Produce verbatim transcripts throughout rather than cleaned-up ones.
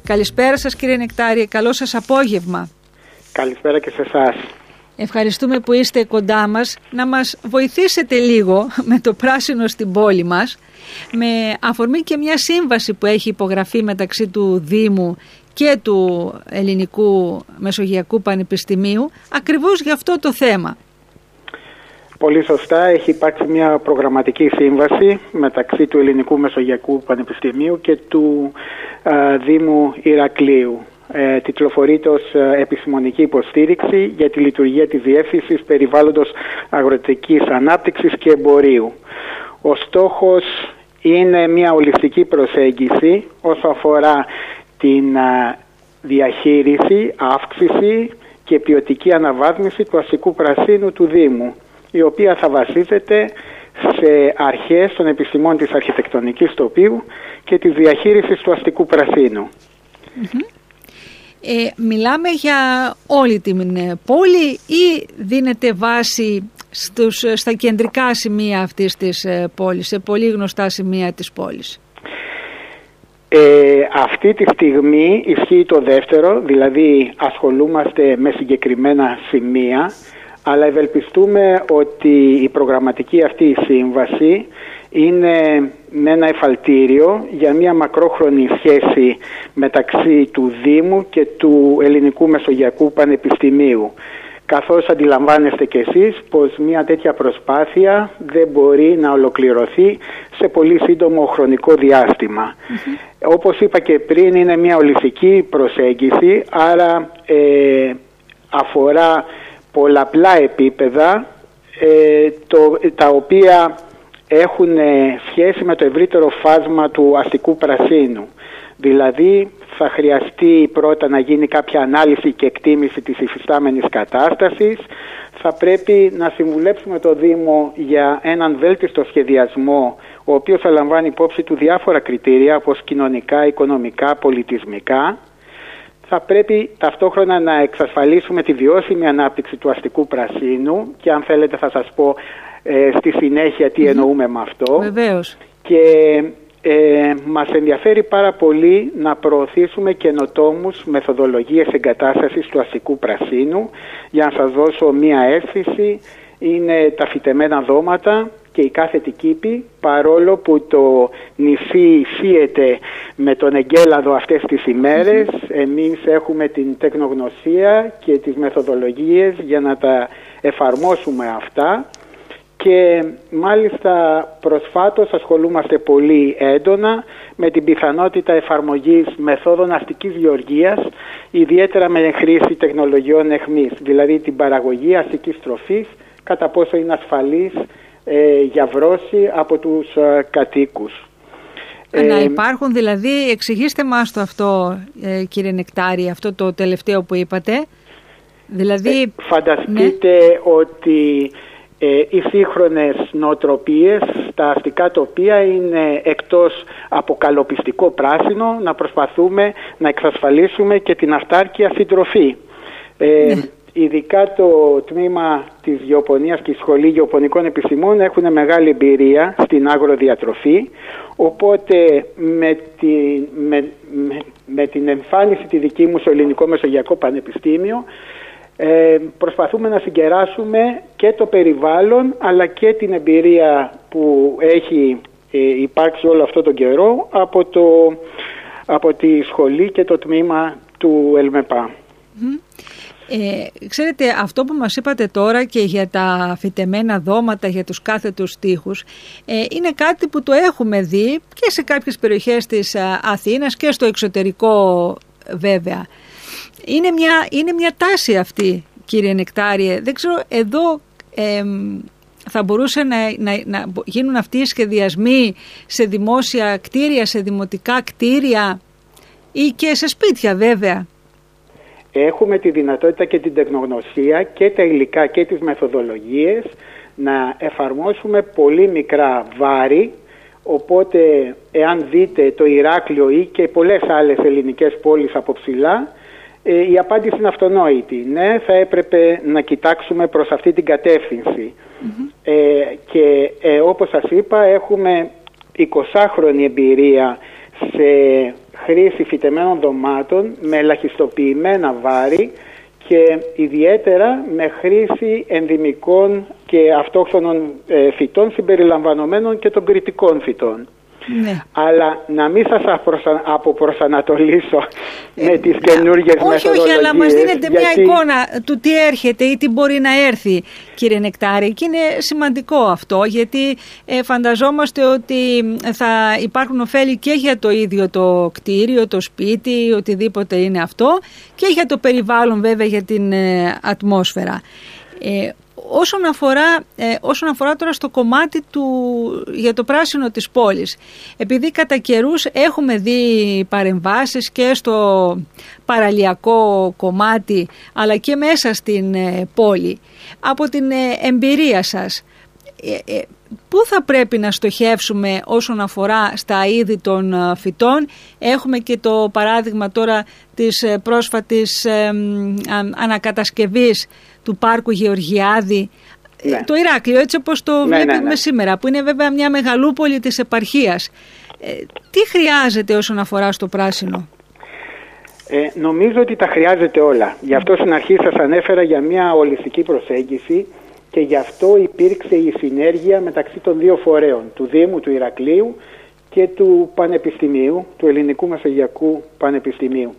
Καλησπέρα σας κύριε Νεκτάριε, καλό σας απόγευμα. Καλησπέρα και σε εσάς. Ευχαριστούμε που είστε κοντά μας, να μας βοηθήσετε λίγο με το πράσινο στην πόλη μας, με αφορμή και μια σύμβαση που έχει υπογραφεί μεταξύ του Δήμου και του Ελληνικού Μεσογειακού Πανεπιστημίου, ακριβώς για αυτό το θέμα. Πολύ σωστά, έχει υπάρξει μια προγραμματική σύμβαση μεταξύ του Ελληνικού Μεσογειακού Πανεπιστημίου και του α, Δήμου Ηρακλείου. Ε, τιτλοφορείται ως επιστημονική υποστήριξη για τη λειτουργία της Διεύθυνσης Περιβάλλοντος Αγροτικής Ανάπτυξης και Εμπορίου. Ο στόχος είναι μια ολιστική προσέγγιση όσο αφορά την α, διαχείριση, αύξηση και ποιοτική αναβάθμιση του αστικού πρασίνου του Δήμου, η οποία θα βασίζεται σε αρχές των επιστημών της αρχιτεκτονικής τοπίου και της διαχείρισης του αστικού πρασίνου. Mm-hmm. Ε, μιλάμε για όλη την πόλη ή δίνεται βάση στους, στα κεντρικά σημεία αυτής της πόλης, σε πολύ γνωστά σημεία της πόλης? Ε, αυτή τη στιγμή ισχύει το δεύτερο, δηλαδή ασχολούμαστε με συγκεκριμένα σημεία, αλλά ευελπιστούμε ότι η προγραμματική αυτή σύμβαση είναι με ένα εφαλτήριο για μια μακρόχρονη σχέση μεταξύ του Δήμου και του Ελληνικού Μεσογειακού Πανεπιστημίου. Καθώς αντιλαμβάνεστε κι εσείς πως μια τέτοια προσπάθεια δεν μπορεί να ολοκληρωθεί σε πολύ σύντομο χρονικό διάστημα. Mm-hmm. Όπως είπα και πριν, είναι μια ολιστική προσέγγιση, άρα ε, αφορά πολλαπλά επίπεδα ε, το, τα οποία έχουν σχέση με το ευρύτερο φάσμα του αστικού πρασίνου. Δηλαδή θα χρειαστεί πρώτα να γίνει κάποια ανάλυση και εκτίμηση της υφιστάμενης κατάστασης. Θα πρέπει να συμβουλέψουμε το Δήμο για έναν βέλτιστο σχεδιασμό, ο οποίος θα λαμβάνει υπόψη του διάφορα κριτήρια όπως κοινωνικά, οικονομικά, πολιτισμικά. Θα πρέπει ταυτόχρονα να εξασφαλίσουμε τη βιώσιμη ανάπτυξη του αστικού πρασίνου και αν θέλετε θα σας πω ε, στη συνέχεια τι mm-hmm. εννοούμε με αυτό. Βεβαίως. Και ε, μας ενδιαφέρει πάρα πολύ να προωθήσουμε καινοτόμους μεθοδολογίες εγκατάστασης του αστικού πρασίνου. Για να σας δώσω μία αίσθηση, είναι τα φυτεμένα δώματα και η κάθετη κήπη, παρόλο που το νησί σύεται με τον εγκέλαδο αυτές τις ημέρες, εμείς έχουμε την τεχνογνωσία και τις μεθοδολογίες για να τα εφαρμόσουμε αυτά και μάλιστα προσφάτως ασχολούμαστε πολύ έντονα με την πιθανότητα εφαρμογής μεθόδων αστικής γεωργίας, ιδιαίτερα με χρήση τεχνολογιών εχμής, δηλαδή την παραγωγή αστικής τροφής, κατά πόσο είναι ασφαλής Ε, για βρώση από τους ε, κατοίκους. Να ε, υπάρχουν δηλαδή, εξηγήστε μας το αυτό ε, κύριε Νεκτάρη, αυτό το τελευταίο που είπατε. Δηλαδή, ε, φανταστείτε ναι. ότι ε, οι σύγχρονες νοοτροπίες στα αστικά τοπία είναι εκτός από καλοπιστικό πράσινο να προσπαθούμε να εξασφαλίσουμε και την αυτάρκεια στην τροφή. Ε, ναι. Ειδικά το τμήμα της γεωπονίας και η Σχολή Γεωπονικών Επιστημών έχουν μεγάλη εμπειρία στην αγροδιατροφή, οπότε με, τη, με, με, με την εμφάνιση τη δική μου στο Ελληνικό Μεσογειακό Πανεπιστήμιο ε, προσπαθούμε να συγκεράσουμε και το περιβάλλον αλλά και την εμπειρία που έχει ε, υπάρξει όλο αυτό τον καιρό από, το, από τη σχολή και το τμήμα του ΕΛΜΕΠΑ. Mm. Ε, ξέρετε, αυτό που μας είπατε τώρα και για τα φυτεμένα δώματα, για τους κάθετους τοίχους, ε, είναι κάτι που το έχουμε δει και σε κάποιες περιοχές της Αθήνας και στο εξωτερικό βέβαια. Είναι μια, είναι μια τάση αυτή, κύριε Νεκτάριε. Δεν ξέρω, εδώ ε, θα μπορούσε να, να, να γίνουν αυτοί οι σχεδιασμοί σε δημόσια κτίρια, σε δημοτικά κτίρια ή και σε σπίτια βέβαια. Έχουμε τη δυνατότητα και την τεχνογνωσία και τα υλικά και τις μεθοδολογίες να εφαρμόσουμε πολύ μικρά βάρη, οπότε εάν δείτε το Ηράκλειο ή και πολλές άλλες ελληνικές πόλεις από ψηλά, ε, η απάντηση είναι αυτονόητη. Ναι, θα έπρεπε να κοιτάξουμε προς αυτή την κατεύθυνση. Mm-hmm. Ε, και ε, όπως σας είπα έχουμε εικοσάχρονη εμπειρία σε χρήση φυτεμένων δωμάτων με ελαχιστοποιημένα βάρη και ιδιαίτερα με χρήση ενδυμικών και αυτόχθονων ε, φυτών συμπεριλαμβανομένων και των κριτικών φυτών. Ναι. Αλλά να μην σας αποπροσανατολίσω ε, με τις καινούργιες όχι, μεθοδολογίες. Όχι, αλλά μας δίνετε γιατί... μια εικόνα του τι έρχεται ή τι μπορεί να έρθει, κύριε Νεκτάρη. Και είναι σημαντικό αυτό, γιατί ε, φανταζόμαστε ότι θα υπάρχουν ωφέλη και για το ίδιο το κτίριο, το σπίτι, οτιδήποτε είναι αυτό, και για το περιβάλλον βέβαια, για την ε, ατμόσφαιρα. Ε, Όσον αφορά, ε, όσον αφορά τώρα στο κομμάτι του, για το πράσινο της πόλης, επειδή κατά καιρούς έχουμε δει παρεμβάσεις και στο παραλιακό κομμάτι αλλά και μέσα στην ε, πόλη, από την ε, εμπειρία σας, ε, ε, πού θα πρέπει να στοχεύσουμε όσον αφορά στα είδη των ε, φυτών? Έχουμε και το παράδειγμα τώρα της ε, πρόσφατης ε, ανακατασκευής του πάρκου Γεωργιάδη, ναι. το Ηράκλειο, έτσι όπως το ναι, βλέπουμε ναι, ναι. σήμερα, που είναι βέβαια μια μεγαλούπολη της επαρχίας. Ε, τι χρειάζεται όσον αφορά στο πράσινο? Ε, νομίζω ότι τα χρειάζεται όλα. Γι' αυτό στην αρχή σας ανέφερα για μια ολιστική προσέγγιση και γι' αυτό υπήρξε η συνέργεια μεταξύ των δύο φορέων, του Δήμου, του Ηρακλείου και του Πανεπιστημίου, του Ελληνικού Μεσογειακού Πανεπιστημίου.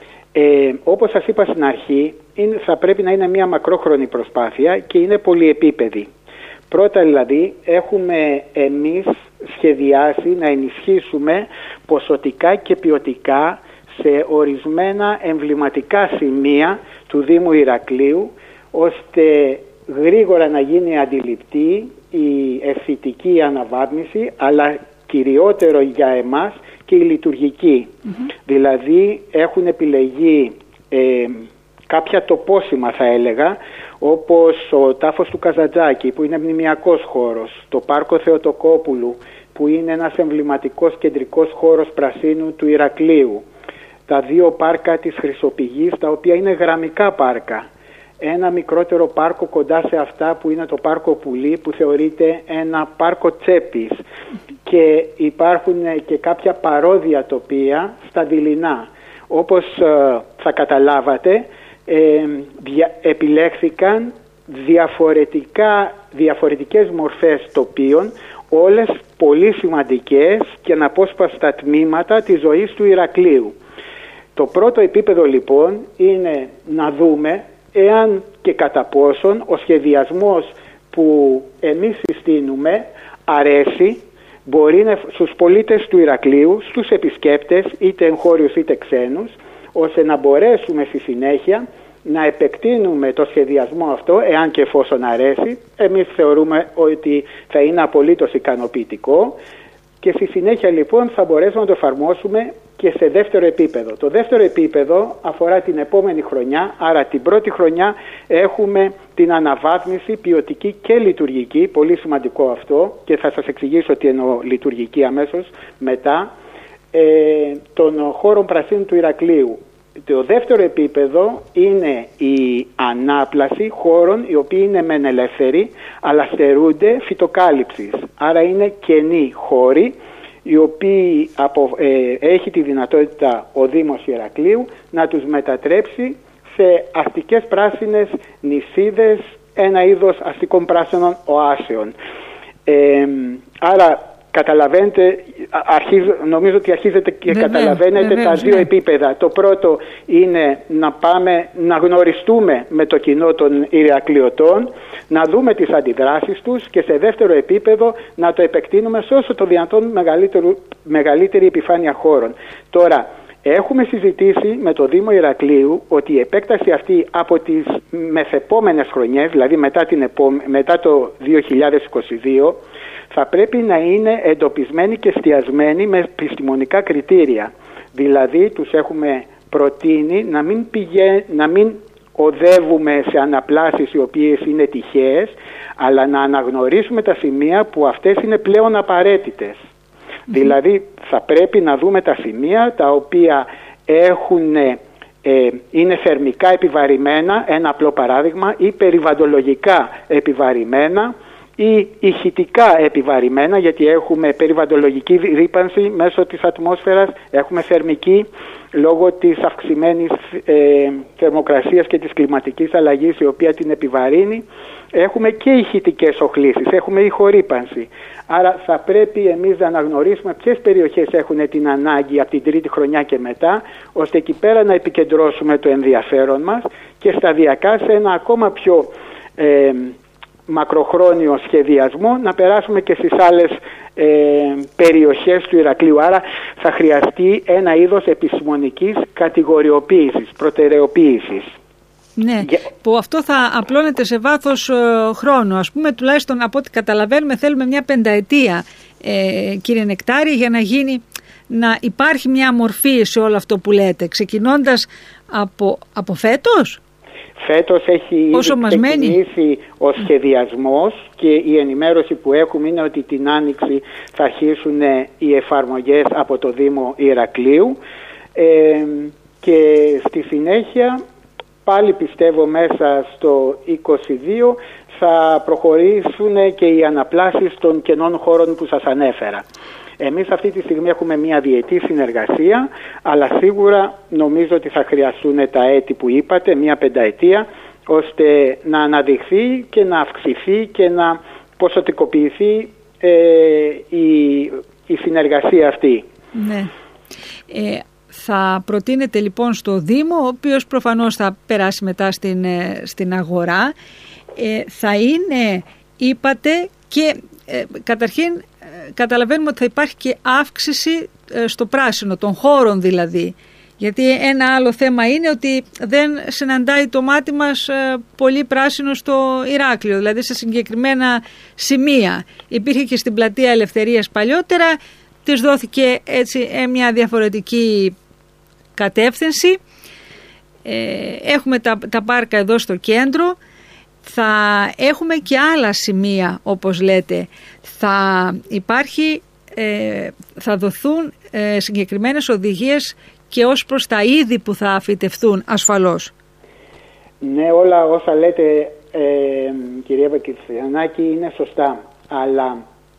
Ε, όπως σας είπα στην αρχή, είναι, θα πρέπει να είναι μια μακρόχρονη προσπάθεια και είναι πολυεπίπεδη. Πρώτα δηλαδή έχουμε εμείς σχεδιάσει να ενισχύσουμε ποσοτικά και ποιοτικά σε ορισμένα εμβληματικά σημεία του Δήμου Ηρακλείου, ώστε γρήγορα να γίνει αντιληπτή η αισθητική αναβάθμιση, αλλά κυριότερο για εμάς και η λειτουργική. Mm-hmm. Δηλαδή έχουν επιλεγεί ε, κάποια τοπόσημα, θα έλεγα, όπως ο τάφος του Καζαντζάκη, που είναι μνημειακός χώρος, το πάρκο Θεοτοκόπουλου, που είναι ένας εμβληματικός κεντρικός χώρος πρασίνου του Ηρακλείου, τα δύο πάρκα της Χρυσοπηγής, τα οποία είναι γραμμικά πάρκα, ένα μικρότερο πάρκο κοντά σε αυτά που είναι το πάρκο Πουλή, που θεωρείται ένα πάρκο τσέπης, και υπάρχουν και κάποια παρόδια τοπία στα δειλινά. Όπως ε, θα καταλάβατε, ε, δια, επιλέχθηκαν διαφορετικά, διαφορετικές μορφές τοπίων, όλες πολύ σημαντικές και αναπόσπαστα τμήματα της ζωής του Ηρακλείου. Το πρώτο επίπεδο λοιπόν είναι να δούμε εάν και κατά πόσον ο σχεδιασμός που εμείς συστήνουμε αρέσει, μπορεί να, στους πολίτες του Ηρακλείου, στους επισκέπτες, είτε εγχώριους είτε ξένους, ώστε να μπορέσουμε στη συνέχεια να επεκτείνουμε το σχεδιασμό αυτό, εάν και εφόσον αρέσει. Εμείς θεωρούμε ότι θα είναι απολύτως ικανοποιητικό και στη συνέχεια λοιπόν θα μπορέσουμε να το εφαρμόσουμε και σε δεύτερο επίπεδο. Το δεύτερο επίπεδο αφορά την επόμενη χρονιά, άρα την πρώτη χρονιά έχουμε την αναβάθμιση ποιοτική και λειτουργική, πολύ σημαντικό αυτό, και θα σας εξηγήσω τι εννοώ λειτουργική αμέσως μετά, ε, των χώρων πρασίνου του Ηρακλείου. Το δεύτερο επίπεδο είναι η ανάπλαση χώρων οι οποίοι είναι μεν ελεύθεροι, αλλά στερούνται φυτοκάλυψης, άρα είναι κενοί χώροι, οι οποίοι απο, ε, έχει τη δυνατότητα ο Δήμος Ηρακλείου να τους μετατρέψει σε αστικές πράσινες νησίδες, ένα είδος αστικών πράσινων οάσεων. Ε, άρα καταλαβαίνετε, αρχίζ, νομίζω ότι αρχίζετε και βεβαίως, καταλαβαίνετε βεβαίως, τα δύο ναι. επίπεδα. Το πρώτο είναι να πάμε να γνωριστούμε με το κοινό των Ηρακλειωτών, να δούμε τις αντιδράσεις τους και σε δεύτερο επίπεδο να το επεκτείνουμε σε όσο το δυνατόν μεγαλύτερη επιφάνεια χώρων. Τώρα, έχουμε συζητήσει με το Δήμο Ηρακλείου ότι η επέκταση αυτή από τις μεθεπόμενες χρονιές, δηλαδή μετά, την επό... μετά το δύο χιλιάδες είκοσι δύο, θα πρέπει να είναι εντοπισμένη και εστιασμένη με επιστημονικά κριτήρια. Δηλαδή τους έχουμε προτείνει να μην, πηγα... να μην οδεύουμε σε αναπλάσεις οι οποίες είναι τυχαίες, αλλά να αναγνωρίσουμε τα σημεία που αυτές είναι πλέον απαραίτητες. Mm-hmm. Δηλαδή θα πρέπει να δούμε τα σημεία τα οποία έχουν, ε, είναι θερμικά επιβαρημένα, ένα απλό παράδειγμα, ή περιβαλλοντολογικά επιβαρημένα, ή ηχητικά επιβαρημένα, γιατί έχουμε περιβαλλοντολογική ρύπανση μέσω της ατμόσφαιρας, έχουμε θερμική λόγω της αυξημένης ε, θερμοκρασίας και της κλιματικής αλλαγής, η οποία την επιβαρύνει. Έχουμε και ηχητικές οχλήσεις, έχουμε ηχορύπανση. Άρα θα πρέπει εμείς να αναγνωρίσουμε ποιες περιοχές έχουν την ανάγκη από την τρίτη χρονιά και μετά, ώστε εκεί πέρα να επικεντρώσουμε το ενδιαφέρον μας και σταδιακά σε ένα ακόμα πιο ε, μακροχρόνιο σχεδιασμό να περάσουμε και στις άλλες ε, περιοχές του Ηρακλείου. Άρα θα χρειαστεί ένα είδος επιστημονικής κατηγοριοποίησης, προτεραιοποίησης. Ναι, yeah. που αυτό θα απλώνεται σε βάθος ε, χρόνου. Ας πούμε, τουλάχιστον από ό,τι καταλαβαίνουμε, θέλουμε μια πενταετία, ε, κύριε Νεκτάρη, για να γίνει, να υπάρχει μια μορφή σε όλο αυτό που λέτε, ξεκινώντας από, από φέτος. Φέτος έχει ξεκινήσει ο σχεδιασμός και η ενημέρωση που έχουμε είναι ότι την Άνοιξη θα αρχίσουν οι εφαρμογές από το Δήμο Ηρακλείου ε, και στη συνέχεια πάλι πιστεύω μέσα στο είκοσι δύο θα προχωρήσουν και οι αναπλάσεις των κενών χώρων που σας ανέφερα. Εμείς αυτή τη στιγμή έχουμε μια διετή συνεργασία, αλλά σίγουρα νομίζω ότι θα χρειαστούν τα έτη που είπατε, μια πενταετία, ώστε να αναδειχθεί και να αυξηθεί και να ποσοτικοποιηθεί ε, η, η συνεργασία αυτή. Ναι. Ε, θα προτείνετε λοιπόν στο Δήμο, ο οποίος προφανώς θα περάσει μετά στην, στην αγορά, ε, θα είναι, είπατε, και ε, καταρχήν καταλαβαίνουμε ότι θα υπάρχει και αύξηση στο πράσινο, των χώρων δηλαδή. Γιατί ένα άλλο θέμα είναι ότι δεν συναντάει το μάτι μας πολύ πράσινο στο Ηράκλειο, δηλαδή σε συγκεκριμένα σημεία. Υπήρχε και στην Πλατεία Ελευθερίας παλιότερα, της δόθηκε έτσι μια διαφορετική κατεύθυνση. Έχουμε τα, τα πάρκα εδώ στο κέντρο. Θα έχουμε και άλλα σημεία, όπως λέτε. Θα υπάρχει, ε, θα δοθούν ε, συγκεκριμένες οδηγίες και ως προς τα είδη που θα φυτευτούν ασφαλώς. Ναι, όλα όσα λέτε ε, κυρία Βακητσιανάκη είναι σωστά, αλλά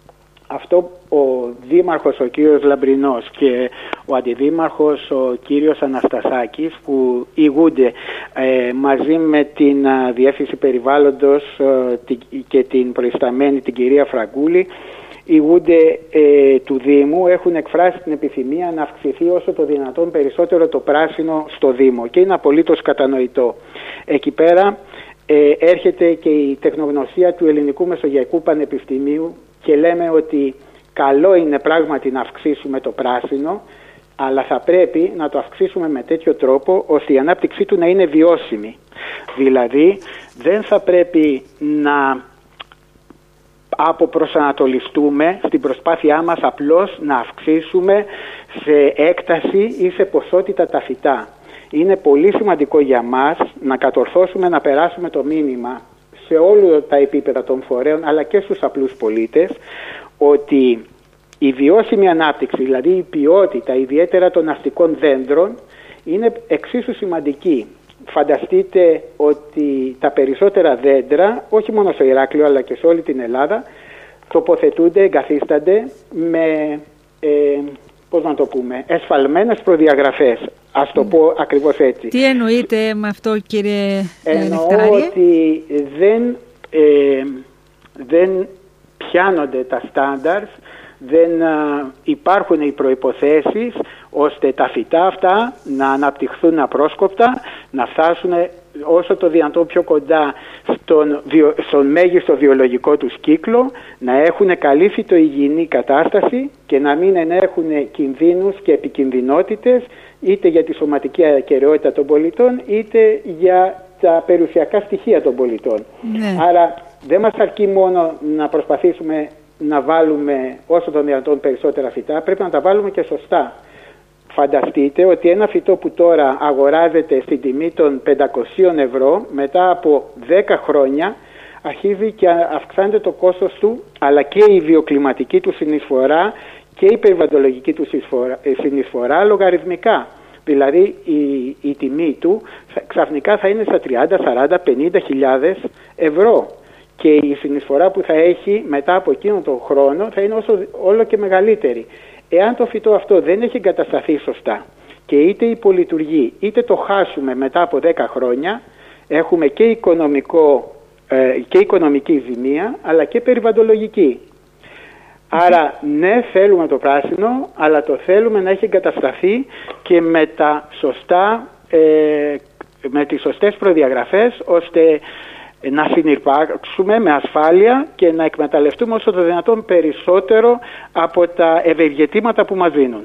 αυτό ο Δήμαρχος ο κύριος Λαμπρινός και ο Αντιδήμαρχος ο κύριος Αναστασάκης, που ηγούνται ε, μαζί με την α, Διεύθυνση Περιβάλλοντος ε, την, και την προϊσταμένη την κυρία Φραγκούλη, ηγούνται ε, του Δήμου, έχουν εκφράσει την επιθυμία να αυξηθεί όσο το δυνατόν περισσότερο το πράσινο στο Δήμο και είναι απολύτως κατανοητό. Εκεί πέρα ε, έρχεται και η τεχνογνωσία του Ελληνικού Μεσογειακού Πανεπιστημίου και λέμε ότι καλό είναι πράγματι να αυξήσουμε το πράσινο, αλλά θα πρέπει να το αυξήσουμε με τέτοιο τρόπο ώστε η ανάπτυξή του να είναι βιώσιμη. Δηλαδή δεν θα πρέπει να αποπροσανατολιστούμε στην προσπάθειά μας απλώς να αυξήσουμε σε έκταση ή σε ποσότητα τα φυτά. Είναι πολύ σημαντικό για μας να κατορθώσουμε να περάσουμε το μήνυμα σε όλα τα επίπεδα των φορέων αλλά και στους απλούς πολίτες ότι η βιώσιμη ανάπτυξη, δηλαδή η ποιότητα ιδιαίτερα των αστικών δέντρων είναι εξίσου σημαντική. Φανταστείτε ότι τα περισσότερα δέντρα, όχι μόνο στο Ηράκλειο αλλά και σε όλη την Ελλάδα, τοποθετούνται, εγκαθίστανται με, ε, πώς να το πούμε, εσφαλμένες προδιαγραφές. Ας το πω ακριβώς έτσι. Τι εννοείτε με αυτό, κύριε Νεκτάρη? Εννοώ ότι δεν, ε, δεν πιάνονται τα στάνταρς, δεν α, υπάρχουν οι προϋποθέσεις ώστε τα φυτά αυτά να αναπτυχθούν απρόσκοπτα, να φτάσουν όσο το δυνατόν πιο κοντά στον, βιο, στον μέγιστο βιολογικό τους κύκλο, να έχουν καλή φυτοϊγιεινή κατάσταση και να μην ενέχουν κινδύνους και επικινδυνότητες είτε για τη σωματική ακεραιότητα των πολιτών είτε για τα περιουσιακά στοιχεία των πολιτών. Ναι. Άρα δεν μας αρκεί μόνο να προσπαθήσουμε να βάλουμε όσο το δυνατόν περισσότερα φυτά, πρέπει να τα βάλουμε και σωστά. Φανταστείτε ότι ένα φυτό που τώρα αγοράζεται στην τιμή των πεντακόσια ευρώ, μετά από δέκα χρόνια αρχίζει και αυξάνεται το κόστος του, αλλά και η βιοκλιματική του συνεισφορά και η περιβαλλοντολογική του συνεισφορά λογαριθμικά. Δηλαδή η, η τιμή του ξαφνικά θα είναι στα τριάντα, σαράντα, πενήντα χιλιάδες ευρώ. και η συνεισφορά που θα έχει μετά από εκείνο τον χρόνο θα είναι όσο, όλο και μεγαλύτερη. Εάν το φυτό αυτό δεν έχει εγκατασταθεί σωστά και είτε υπολειτουργεί είτε το χάσουμε μετά από δέκα χρόνια, έχουμε και, οικονομικό, ε, και οικονομική ζημία αλλά και περιβαλλοντολογική. Άρα ναι, θέλουμε το πράσινο, αλλά το θέλουμε να έχει εγκατασταθεί και με, τα σωστά, ε, με τις σωστές προδιαγραφές, ώστε να συνυπάρξουμε με ασφάλεια και να εκμεταλλευτούμε όσο το δυνατόν περισσότερο από τα ευεργετήματα που μας δίνουν.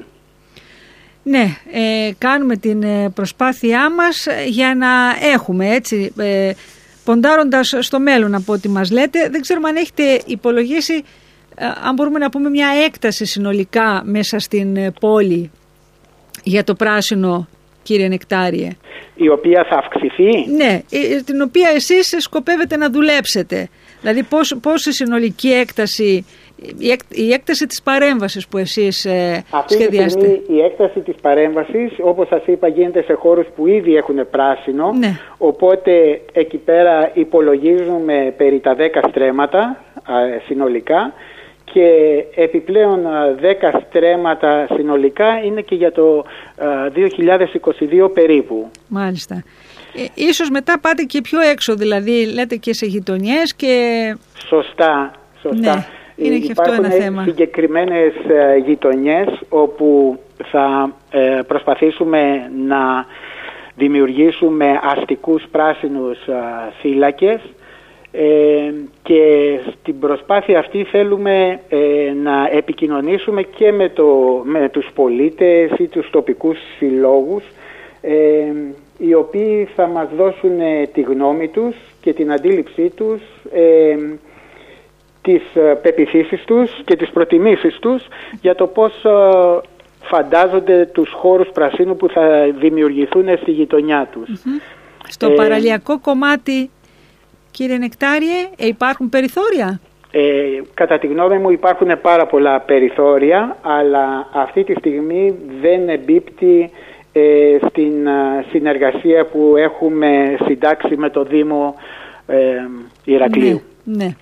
Ναι, ε, κάνουμε την προσπάθειά μας για να έχουμε, έτσι, ε, ποντάροντας στο μέλλον από ό,τι μας λέτε. Δεν ξέρουμε αν έχετε υπολογίσει, αν μπορούμε να πούμε, μια έκταση συνολικά μέσα στην πόλη για το πράσινο, κύριε Νεκτάριε. Η οποία θα αυξηθεί. Ναι, την οποία εσείς σκοπεύετε να δουλέψετε. Δηλαδή πώς, πώς η συνολική έκταση, η, έκ, η έκταση της παρέμβασης που εσείς ε, σχεδιάσετε. Αυτή τη στιγμή η έκταση της παρέμβασης, όπως σας είπα, γίνεται σε χώρους που ήδη έχουν πράσινο. Ναι. Οπότε εκεί πέρα υπολογίζουμε περί τα δέκα στρέμματα ε, συνολικά. Και επιπλέον δέκα στρέμματα συνολικά είναι και για το δύο χιλιάδες είκοσι δύο περίπου. Μάλιστα. Ε, ίσως μετά πάτε και πιο έξω, δηλαδή λέτε και σε γειτονιές και... Σωστά, σωστά. Ναι, είναι και αυτό ένα θέμα. Συγκεκριμένες γειτονιές όπου θα προσπαθήσουμε να δημιουργήσουμε αστικούς πράσινους θύλακες. Ε, και στην προσπάθεια αυτή θέλουμε ε, να επικοινωνήσουμε και με, το, με τους πολίτες ή τους τοπικούς συλλόγους, ε, οι οποίοι θα μας δώσουν ε, τη γνώμη τους και την αντίληψή τους, ε, τις πεποιθήσεις τους και τις προτιμήσεις τους για το πώς ε, φαντάζονται τους χώρους πρασίνου που θα δημιουργηθούν στη γειτονιά τους. Mm-hmm. Στο ε, παραλιακό κομμάτι, κύριε Νεκτάριε, υπάρχουν περιθώρια? Ε, κατά τη γνώμη μου υπάρχουν πάρα πολλά περιθώρια, αλλά αυτή τη στιγμή δεν εμπίπτει ε, στην α, συνεργασία που έχουμε συντάξει με το Δήμο ε, Ηρακλείου. Ναι, ναι.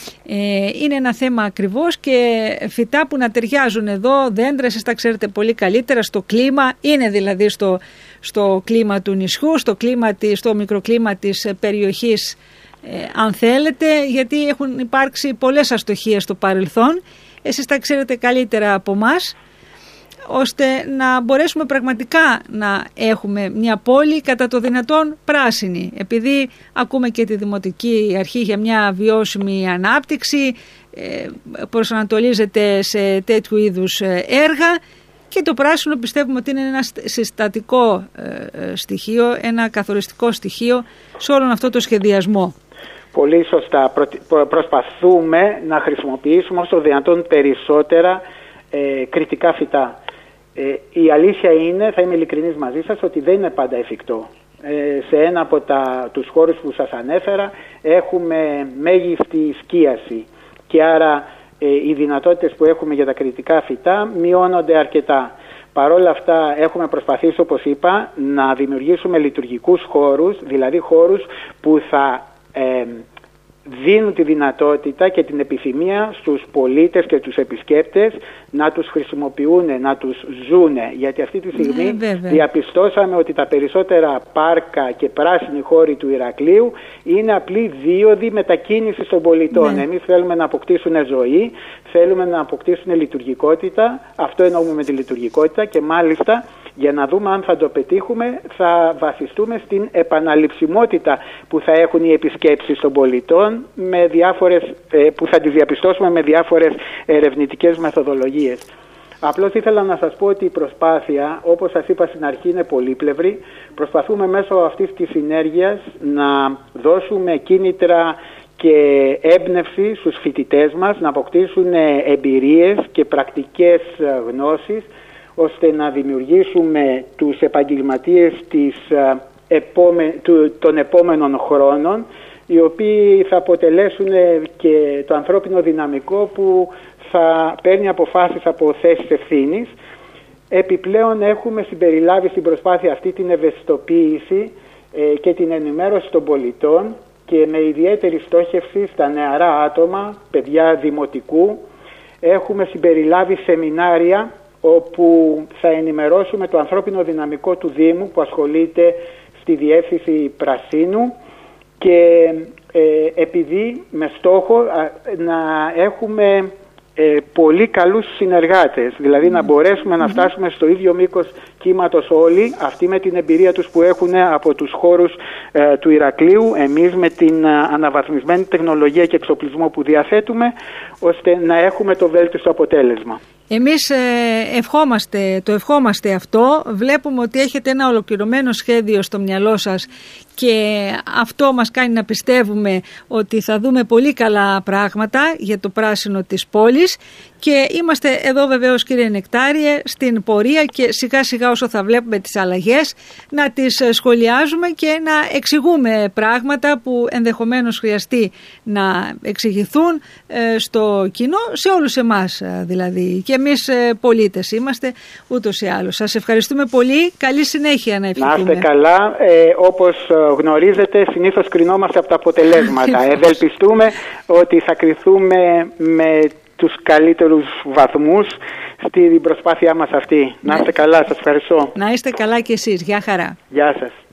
Ε, είναι ένα θέμα ακριβώς και φυτά που να ταιριάζουν εδώ, δέντρα, εσείς τα ξέρετε πολύ καλύτερα, στο κλίμα, είναι δηλαδή στο, στο κλίμα του νησιού, στο, κλίμα, στο μικροκλίμα της περιοχής, Ε, αν θέλετε, γιατί έχουν υπάρξει πολλές αστοχίες στο παρελθόν. Εσείς τα ξέρετε καλύτερα από μας, ώστε να μπορέσουμε πραγματικά να έχουμε μια πόλη κατά το δυνατόν πράσινη. Επειδή ακούμε και τη Δημοτική Αρχή για μια βιώσιμη ανάπτυξη, ε, προσανατολίζεται σε τέτοιου είδους έργα και το πράσινο πιστεύουμε ότι είναι ένα συστατικό ε, στοιχείο, ένα καθοριστικό στοιχείο σε όλον αυτό το σχεδιασμό. Πολύ σωστά. Προ, προσπαθούμε να χρησιμοποιήσουμε όσο δυνατόν περισσότερα ε, κριτικά φυτά. Ε, η αλήθεια είναι, θα είμαι ειλικρινής μαζί σας, ότι δεν είναι πάντα εφικτό. Ε, σε ένα από τα, τους χώρους που σας ανέφερα έχουμε μέγιστη σκίαση και άρα ε, οι δυνατότητες που έχουμε για τα κριτικά φυτά μειώνονται αρκετά. Παρ' όλα αυτά έχουμε προσπαθήσει, όπως είπα, να δημιουργήσουμε λειτουργικούς χώρους, δηλαδή χώρους που θα ε, δίνουν τη δυνατότητα και την επιθυμία στους πολίτες και τους επισκέπτες να τους χρησιμοποιούν, να τους ζούνε. Γιατί αυτή τη στιγμή ναι, διαπιστώσαμε ότι τα περισσότερα πάρκα και πράσινοι χώροι του Ηρακλείου είναι απλή δίωδοι μετακίνησης των πολιτών. Ναι. Εμείς θέλουμε να αποκτήσουν ζωή, θέλουμε να αποκτήσουν λειτουργικότητα, αυτό εννοούμε με τη λειτουργικότητα και μάλιστα για να δούμε αν θα το πετύχουμε θα βασιστούμε στην επαναληψιμότητα που θα έχουν οι επισκέψεις των πολιτών με διάφορες, που θα τις διαπιστώσουμε με διάφορες ερευνητικές μεθοδολογίες. Απλώς ήθελα να σας πω ότι η προσπάθεια, όπως σας είπα στην αρχή, είναι πολύπλευρη. Προσπαθούμε μέσω αυτής της συνέργειας να δώσουμε κίνητρα και έμπνευση στους φοιτητές μας να αποκτήσουν εμπειρίες και πρακτικές γνώσεις ώστε να δημιουργήσουμε τους επαγγελματίες της, επόμε, του, των επόμενων χρόνων, οι οποίοι θα αποτελέσουν και το ανθρώπινο δυναμικό που θα παίρνει αποφάσεις από θέσεις ευθύνης. Επιπλέον έχουμε συμπεριλάβει στην προσπάθεια αυτή την ευαισθητοποίηση ε, και την ενημέρωση των πολιτών και και με ιδιαίτερη στόχευση στα νεαρά άτομα, παιδιά δημοτικού. Έχουμε συμπεριλάβει σεμινάρια όπου θα ενημερώσουμε το ανθρώπινο δυναμικό του Δήμου που ασχολείται στη διεύθυνση Πρασίνου και ε, επειδή με στόχο α, να έχουμε ε, πολύ καλούς συνεργάτες, δηλαδή mm. να μπορέσουμε mm-hmm. να φτάσουμε στο ίδιο μήκος κύματος όλοι, αυτοί με την εμπειρία τους που έχουν από τους χώρους ε, του Ηρακλείου, εμείς με την α, αναβαθμισμένη τεχνολογία και εξοπλισμό που διαθέτουμε, ώστε να έχουμε το βέλτιστο αποτέλεσμα. Εμείς ευχόμαστε, το ευχόμαστε αυτό, βλέπουμε ότι έχετε ένα ολοκληρωμένο σχέδιο στο μυαλό σας και αυτό μας κάνει να πιστεύουμε ότι θα δούμε πολύ καλά πράγματα για το πράσινο της πόλης και είμαστε εδώ βεβαίως, κύριε Νεκτάριε, στην πορεία και σιγά σιγά όσο θα βλέπουμε τις αλλαγές να τις σχολιάζουμε και να εξηγούμε πράγματα που ενδεχομένως χρειαστεί να εξηγηθούν στο κοινό, σε όλους εμάς δηλαδή, και εμείς πολίτες είμαστε ούτως ή άλλως. Σας ευχαριστούμε πολύ, καλή συνέχεια να ευχηθούμε. Να είστε καλά, ε, όπως γνωρίζετε συνήθως κρινόμαστε από τα αποτελέσματα. Ευελπιστούμε ότι θα κριθούμε με τους καλύτερους βαθμούς στην προσπάθειά μας αυτή. Να είστε καλά, σας ευχαριστώ. Να είστε καλά κι εσείς, γεια χαρά. Γεια σας.